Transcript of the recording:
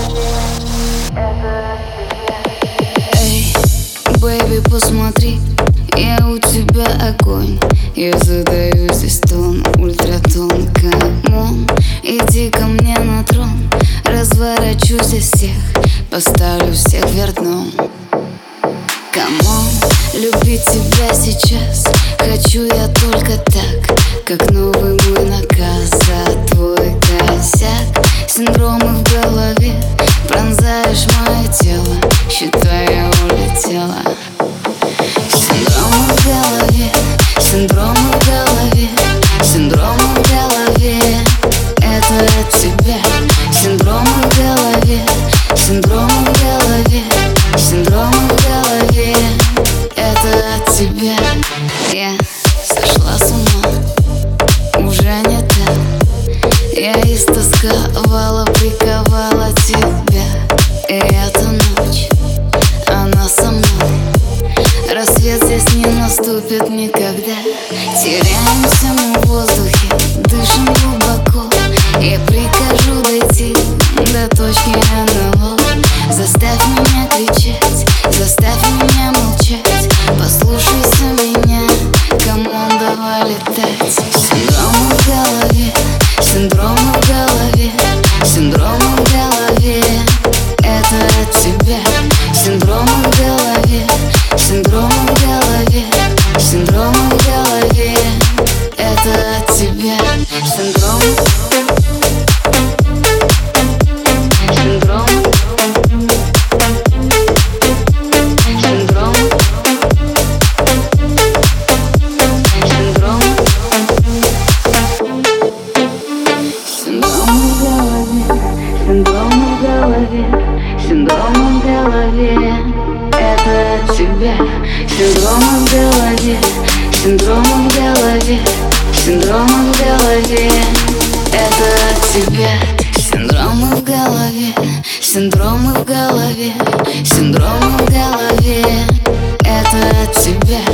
Эй, бэйби, посмотри, я у тебя огонь. Я задаю здесь тон, ультратон. Камон, иди ко мне на трон. Разворачу здесь всех, поставлю всех вверх дном. Камон, любить тебя сейчас хочу я только так, как новый мой наказ за твой косяк. Синдромы в голове, пронзаешь мое тело, считай, я улетела. Синдромы в голове, синдромы в голове, синдромы в голове. Это от тебя. Синдромы в голове, синдромы в голове, синдромы в голове. Это от тебя. Я сошла с ума, уже не та. Я истосковала, приковала тебя. И эта ночь, она со мной. Рассвет здесь не наступит никогда. Теряемся мы в воздухе, дышим глубоко. Я прикажу дойти до точки НЛО. Заставь меня кричать, заставь меня молчать. Послушайся меня, камон, давай летать. Синдромы в голове, синдромы в голове, синдромы в голове. Это от тебя. Синдромы в голове, синдромы в голове, синдромы в голове. Это от тебя. Синдром. Синдромы в голове, синдромы в голове. Это от тебя. Синдромы в голове, синдромы в голове, синдромы в голове. Это от тебя. Синдромы в голове, синдромы в голове, синдромы в голове. Это от тебя.